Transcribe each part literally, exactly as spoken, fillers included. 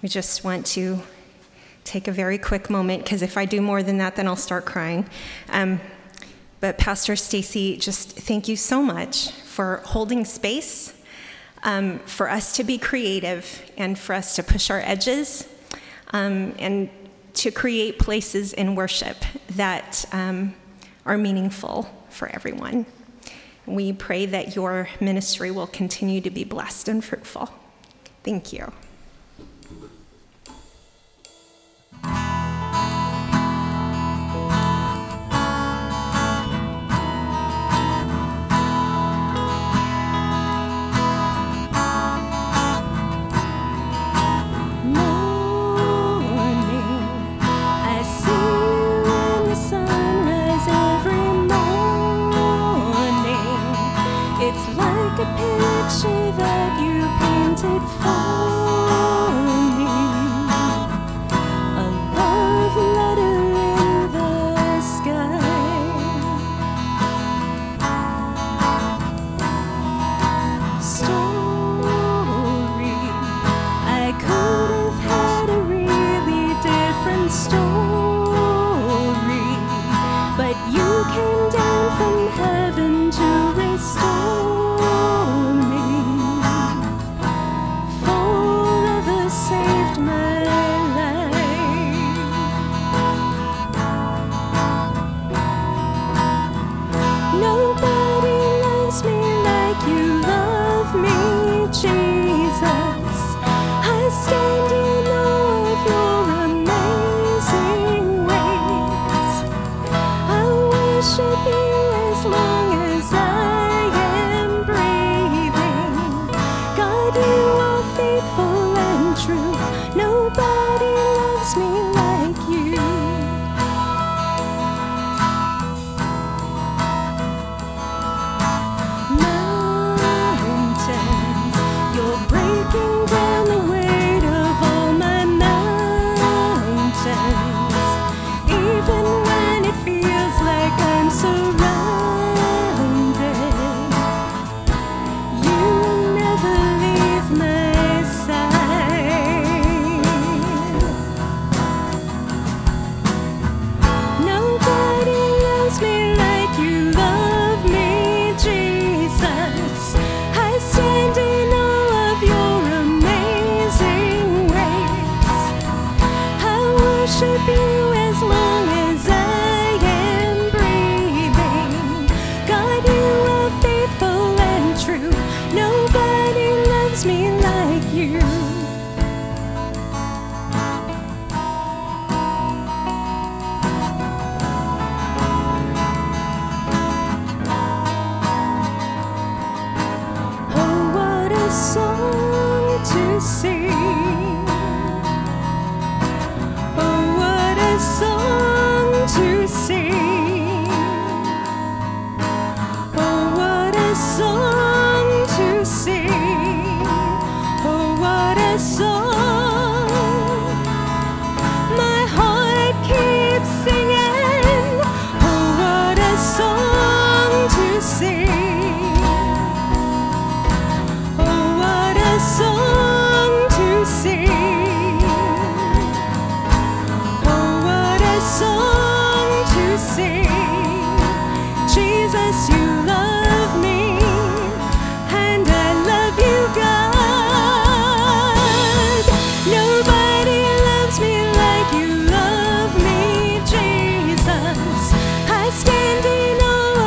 We just want to take a very quick moment, because if I do more than that, then I'll start crying. Um, but Pastor Stacy, just thank you so much for holding space, um, for us to be creative and for us to push our edges, um, and to create places in worship that um, are meaningful for everyone. We pray that your ministry will continue to be blessed and fruitful. Thank you.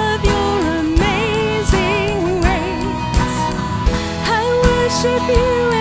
Worship you.